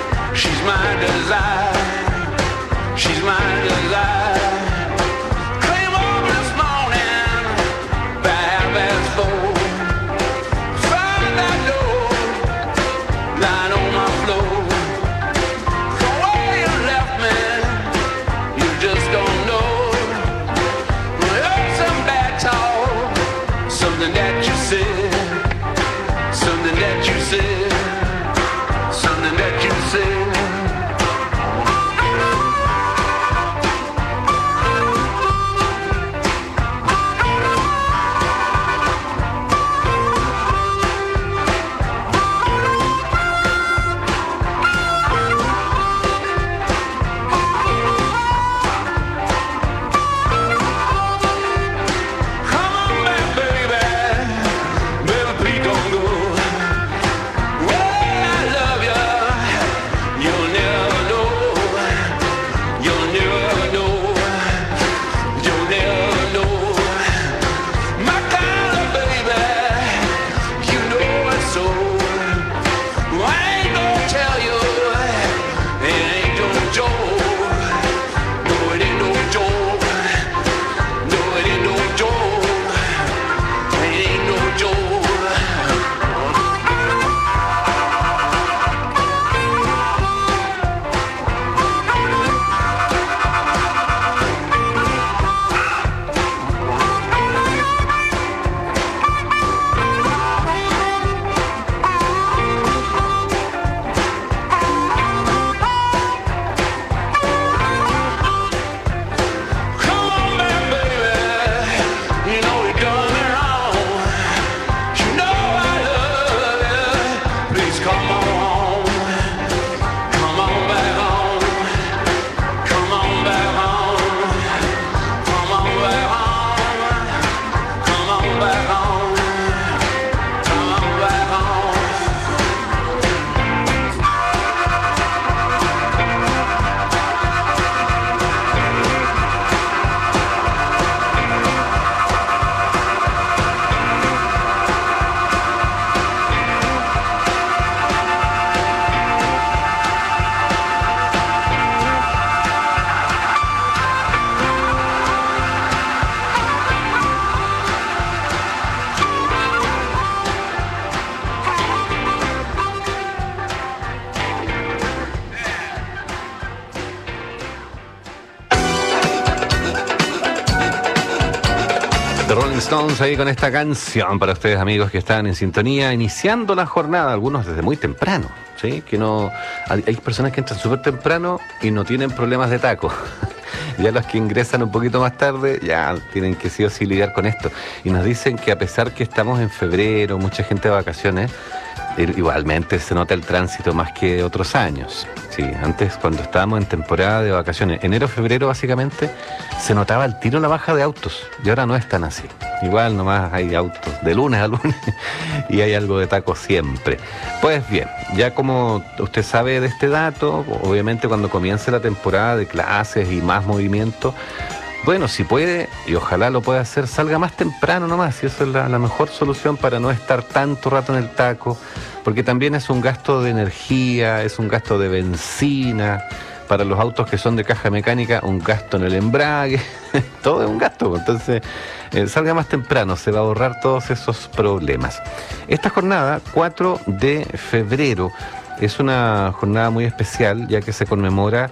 Rolling Stones ahí con esta canción para ustedes, amigos que están en sintonía, iniciando la jornada, algunos desde muy temprano, ¿sí? Que no, hay, hay personas que entran súper temprano y no tienen problemas de taco. Ya los que ingresan un poquito más tarde ya tienen que sí o sí lidiar con esto. Y nos dicen que a pesar que estamos en febrero, mucha gente de vacaciones, igualmente se nota el tránsito más que otros años. Sí, antes cuando estábamos en temporada de vacaciones, enero, febrero básicamente, se notaba el tiro en la baja de autos. Y ahora no es tan así. Igual nomás hay autos de lunes a lunes y hay algo de taco siempre. Pues bien, ya como usted sabe de este dato, obviamente cuando comience la temporada de clases y más movimiento, bueno, si puede, y ojalá lo pueda hacer, salga más temprano nomás, y eso es la, la mejor solución para no estar tanto rato en el taco, porque también es un gasto de energía, es un gasto de benzina, para los autos que son de caja mecánica, un gasto en el embrague, todo es un gasto, entonces eh, salga más temprano, se va a ahorrar todos esos problemas. Esta jornada, cuatro de febrero, es una jornada muy especial, ya que se conmemora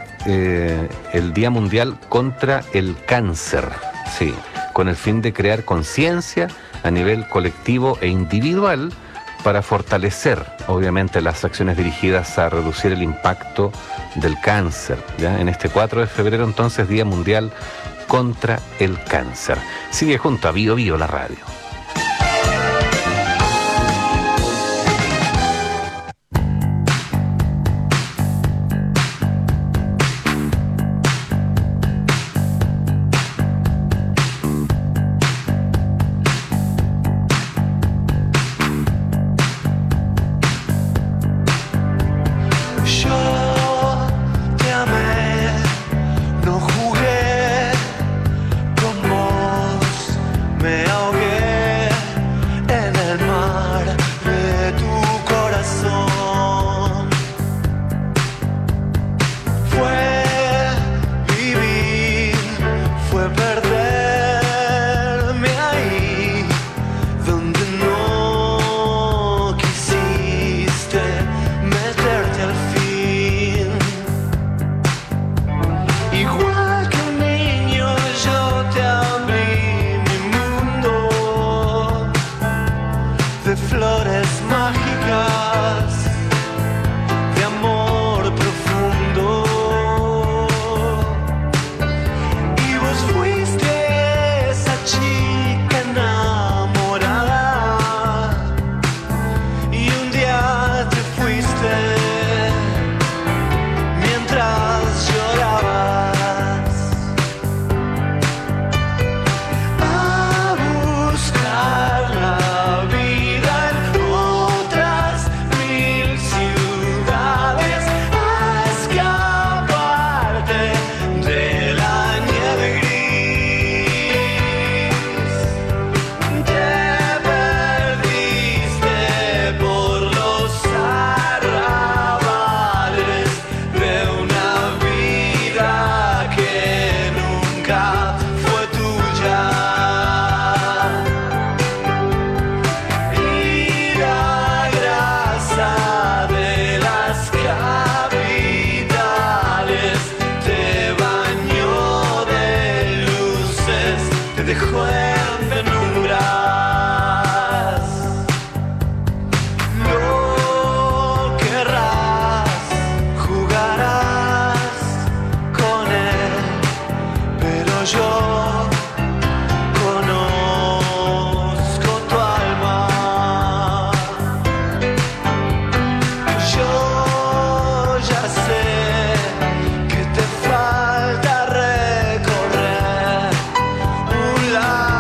Eh, el Día Mundial contra el Cáncer, sí, con el fin de crear conciencia a nivel colectivo e individual para fortalecer, obviamente, las acciones dirigidas a reducir el impacto del cáncer, ¿ya? En este cuatro de febrero, entonces, Día Mundial contra el Cáncer. Sigue junto a Bio Bio, la radio. La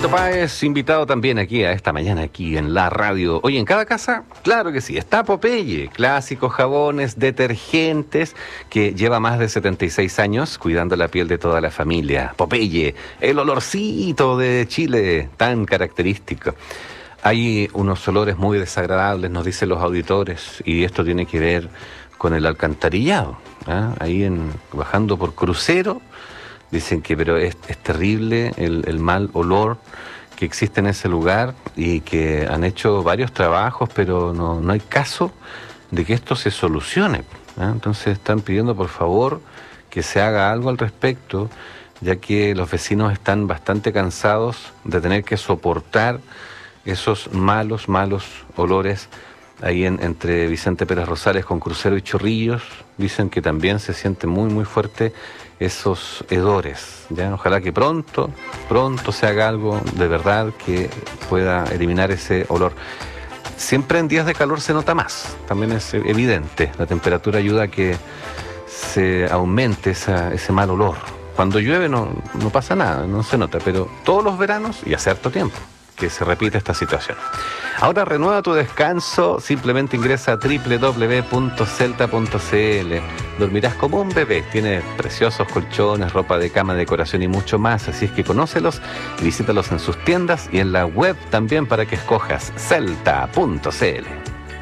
Fito Páez, invitado también aquí a esta mañana, aquí en la radio. Oye, ¿en cada casa? Claro que sí, está Popeye, clásicos jabones, detergentes, que lleva más de setenta y seis años cuidando la piel de toda la familia. Popeye, el olorcito de Chile, tan característico. Hay unos olores muy desagradables, nos dicen los auditores, y esto tiene que ver con el alcantarillado. ¿eh? Ahí en, bajando por Crucero, dicen que pero es, es terrible el, el mal olor que existe en ese lugar y que han hecho varios trabajos, pero no, no hay caso de que esto se solucione. ¿eh? Entonces están pidiendo por favor que se haga algo al respecto, ya que los vecinos están bastante cansados de tener que soportar esos malos, malos olores ahí en, entre Vicente Pérez Rosales con Crucero y Chorrillos. Dicen que también se siente muy, muy fuerte esos hedores. ¿ya? Ojalá que pronto, pronto se haga algo de verdad que pueda eliminar ese olor. Siempre en días de calor se nota más, también es evidente. La temperatura ayuda a que se aumente esa, ese mal olor. Cuando llueve no, no pasa nada, no se nota, pero todos los veranos y hace harto tiempo que se repite esta situación. Ahora renueva tu descanso, simplemente ingresa a doble u doble u doble u punto celta punto c l. Dormirás como un bebé, tiene preciosos colchones, ropa de cama, decoración y mucho más, así es que conócelos y visítalos en sus tiendas y en la web también para que escojas celta punto c l.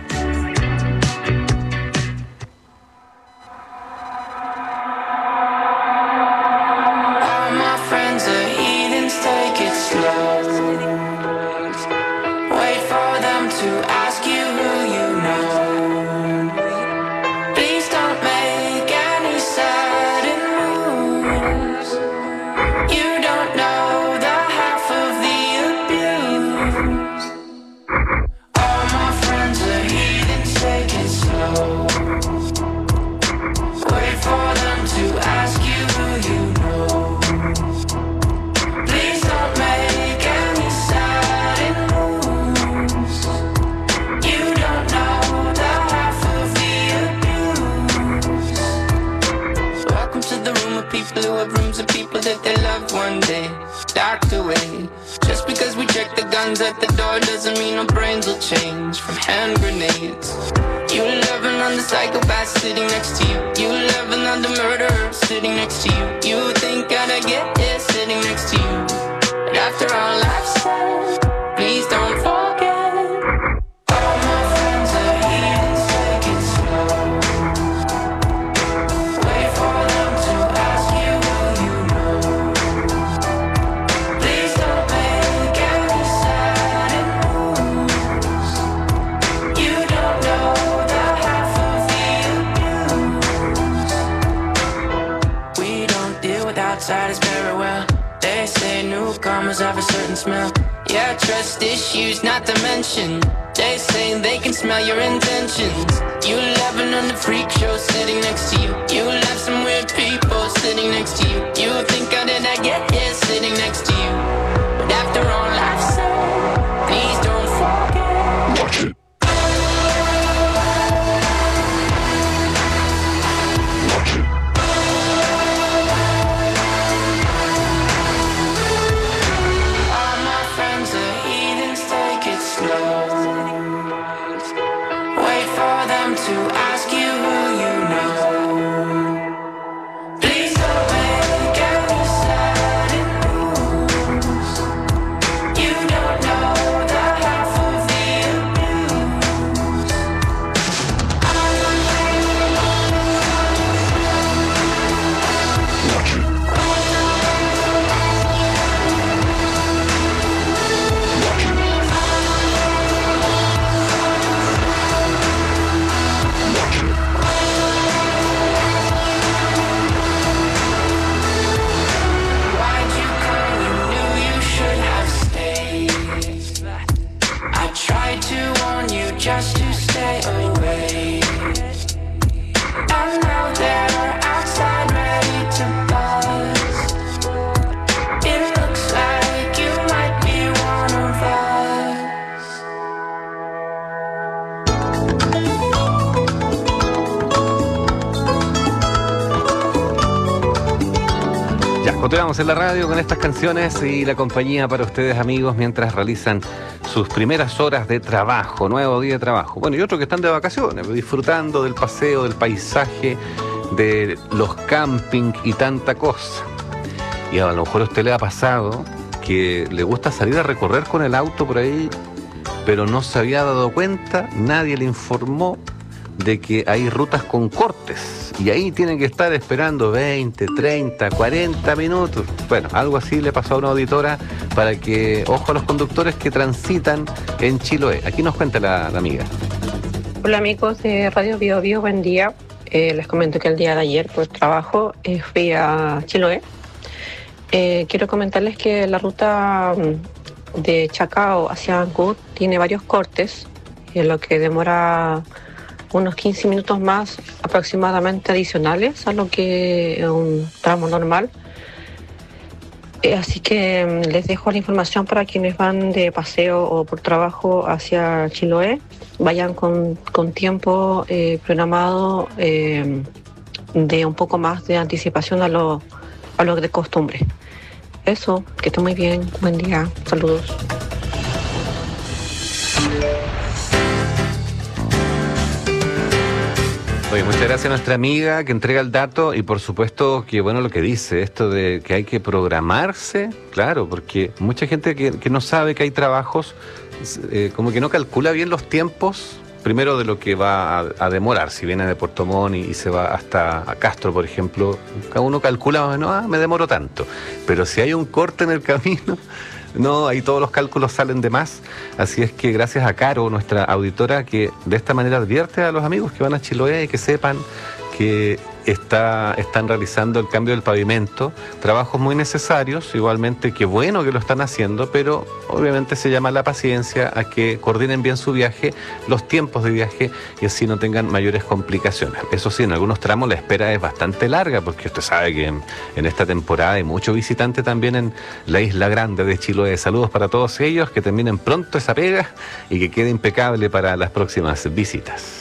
At the door doesn't mean our brains will change from hand grenades. You love another psychopath sitting next to you. You love another murderer sitting next to you. You think I'd get it sitting next to you. But after all I've said, please don't forget. All my friends are heathens, take it slow. Wait for them to ask you who you know. Please don't make any sudden moves. You don't know the half of the abuse. We don't deal with outsiders very well. They say newcomers have a certain smell. Yeah, trust issues not to mention. They say they can smell your intentions. You laughing on the freak show sitting next to you. You love some weird people sitting next to you. You think how did I get here sitting next to you? But after all I've said, please don't forget. Watch it. You Continuamos en la radio con estas canciones y la compañía para ustedes, amigos, mientras realizan sus primeras horas de trabajo, nuevo día de trabajo. Bueno, y otros que están de vacaciones, disfrutando del paseo, del paisaje, de los camping y tanta cosa. Y a lo mejor a usted le ha pasado que le gusta salir a recorrer con el auto por ahí, pero no se había dado cuenta, nadie le informó de que hay rutas con cortes y ahí tienen que estar esperando veinte, treinta, cuarenta minutos. Bueno, algo así le pasó a una auditora para que, ojo a los conductores que transitan en Chiloé. Aquí nos cuenta la, la amiga. Hola amigos de Radio Bio Bio, buen día. Eh, les comento que el día de ayer por trabajo eh, fui a Chiloé. Eh, quiero comentarles que la ruta de Chacao hacia Ancud tiene varios cortes, en lo que demora unos quince minutos más aproximadamente adicionales a lo que es un tramo normal. Eh, así que les dejo la información para quienes van de paseo o por trabajo hacia Chiloé. Vayan con, con tiempo eh, programado eh, de un poco más de anticipación a lo, a lo de costumbre. Eso, que esté muy bien. Buen día. Saludos. Oye, muchas gracias a nuestra amiga que entrega el dato y por supuesto que bueno lo que dice, esto de que hay que programarse, claro, porque mucha gente que, que no sabe que hay trabajos, eh, como que no calcula bien los tiempos, primero de lo que va a, a demorar, si viene de Puerto Montt y, y se va hasta a Castro, por ejemplo, cada uno calcula, no, ah, me demoro tanto, pero si hay un corte en el camino, no, ahí todos los cálculos salen de más. Así es que gracias a Caro, nuestra auditora, que de esta manera advierte a los amigos que van a Chiloé y que sepan que está, están realizando el cambio del pavimento, trabajos muy necesarios, igualmente qué bueno que lo están haciendo, pero obviamente se llama la paciencia a que coordinen bien su viaje, los tiempos de viaje y así no tengan mayores complicaciones. Eso sí, en algunos tramos la espera es bastante larga porque usted sabe que en, en esta temporada hay mucho visitante también en la isla grande de Chiloé. Saludos para todos ellos, que terminen pronto esa pega y que quede impecable para las próximas visitas.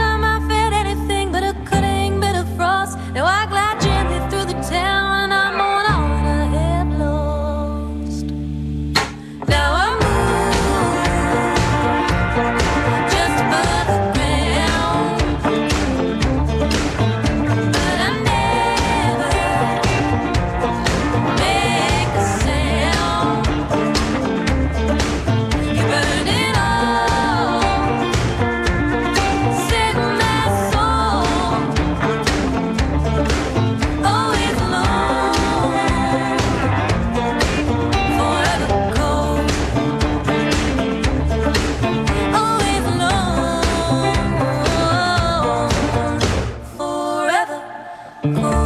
time I felt anything but a cutting bit of frost. Now I glide gently through the town and I'm on all that I had lost. Now I'm just above the ground, but I never make a sound. You burned it all, set my soul always alone, forever cold, always alone, forever cold.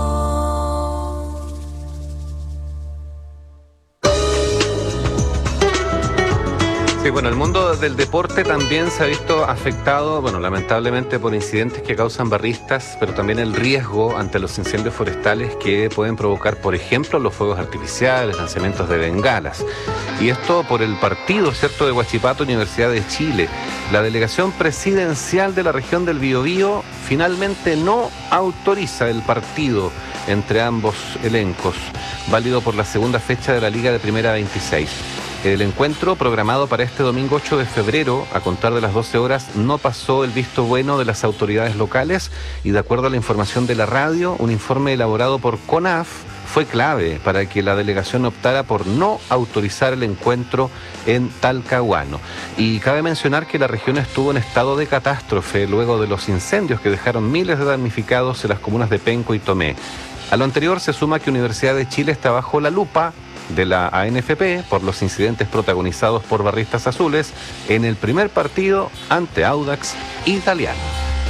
Sí, bueno, el mundo del deporte también se ha visto afectado, bueno, lamentablemente por incidentes que causan barristas, pero también el riesgo ante los incendios forestales que pueden provocar, por ejemplo, los fuegos artificiales, lanzamientos de bengalas. Y esto por el partido, ¿cierto?, de Huachipato, Universidad de Chile. La delegación presidencial de la región del Biobío finalmente no autoriza el partido entre ambos elencos, válido por la segunda fecha de la Liga de Primera veintiséis. El encuentro, programado para este domingo ocho de febrero, a contar de las doce horas, no pasó el visto bueno de las autoridades locales y, de acuerdo a la información de la radio, un informe elaborado por CONAF fue clave para que la delegación optara por no autorizar el encuentro en Talcahuano. Y cabe mencionar que la región estuvo en estado de catástrofe luego de los incendios que dejaron miles de damnificados en las comunas de Penco y Tomé. A lo anterior se suma que Universidad de Chile está bajo la lupa de la A N F P por los incidentes protagonizados por barristas azules en el primer partido ante Audax Italiano.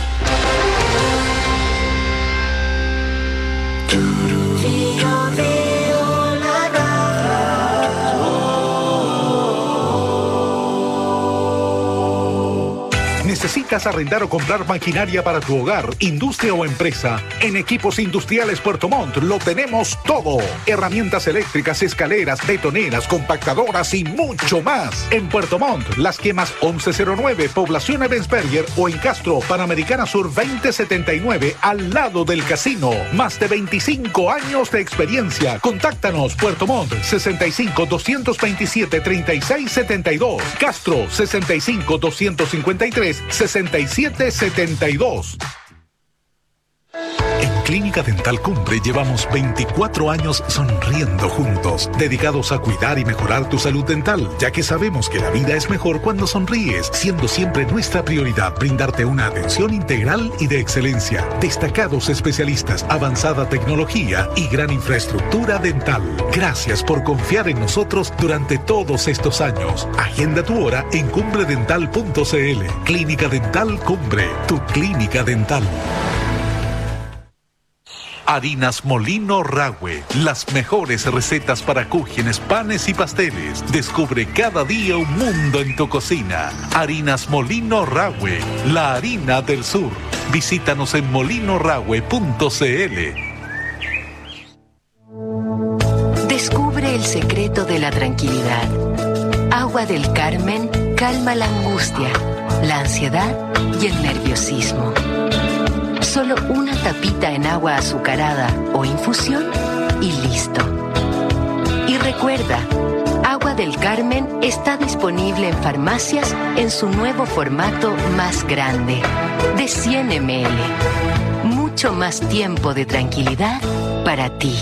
¿Necesitas arrendar o comprar maquinaria para tu hogar, industria o empresa? En Equipos Industriales Puerto Montt lo tenemos todo. Herramientas eléctricas, escaleras, betoneras, compactadoras y mucho más. En Puerto Montt, Las Quemas once cero nueve, Población Ebensberger, o en Castro, Panamericana Sur veinte setenta y nueve, al lado del casino. Más de veinticinco años de experiencia. Contáctanos, Puerto Montt, sesenta y cinco, doscientos veintisiete, treinta y seis setenta y dos. Castro, sesenta y cinco, doscientos cincuenta y tres, sesenta y siete setenta y dos. En Clínica Dental Cumbre llevamos veinticuatro años sonriendo juntos, dedicados a cuidar y mejorar tu salud dental, ya que sabemos que la vida es mejor cuando sonríes, siendo siempre nuestra prioridad brindarte una atención integral y de excelencia, destacados especialistas, avanzada tecnología y gran infraestructura dental. Gracias por confiar en nosotros durante todos estos años. Agenda tu hora en cumbre dental punto c l. Clínica Dental Cumbre, tu clínica dental. Harinas Molino Rahue, las mejores recetas para cúgenes, panes y pasteles. Descubre cada día un mundo en tu cocina. Harinas Molino Rahue, la harina del sur. Visítanos en molino rahue punto c l. Descubre el secreto de la tranquilidad. Agua del Carmen calma la angustia, la ansiedad y el nerviosismo. Solo una tapita en agua azucarada o infusión y listo. Y recuerda, Agua del Carmen está disponible en farmacias en su nuevo formato más grande, de cien mililitros. Mucho más tiempo de tranquilidad para ti.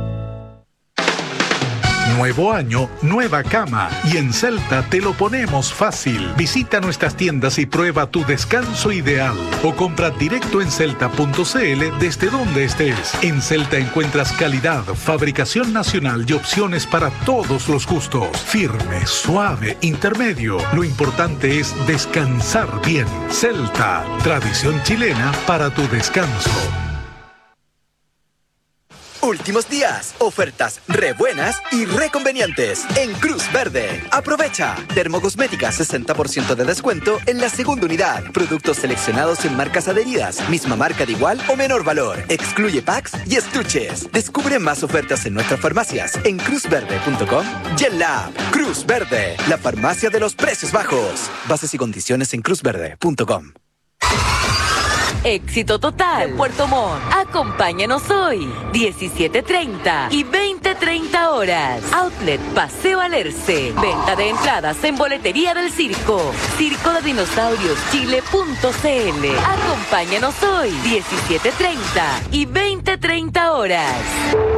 Nuevo año, nueva cama. Y en Celta te lo ponemos fácil. Visita nuestras tiendas y prueba tu descanso ideal. O compra directo en celta punto c l desde donde estés. En Celta encuentras calidad, fabricación nacional y opciones para todos los gustos. Firme, suave, intermedio. Lo importante es descansar bien. Celta, tradición chilena para tu descanso. Últimos días, ofertas re buenas y re convenientes en Cruz Verde. Aprovecha. Dermocosmética sesenta por ciento de descuento en la segunda unidad. Productos seleccionados en marcas adheridas. Misma marca de igual o menor valor. Excluye packs y estuches. Descubre más ofertas en nuestras farmacias en cruz verde punto com y en la app Cruz Verde, la farmacia de los precios bajos. Bases y condiciones en cruz verde punto com. éxito total en Puerto Montt. Acompáñanos hoy, diecisiete treinta y veinte treinta horas. Outlet Paseo Alerce. Venta de entradas en boletería del circo. Circo de Dinosaurios Chile punto c l. Acompáñanos hoy, diecisiete treinta y veinte treinta horas.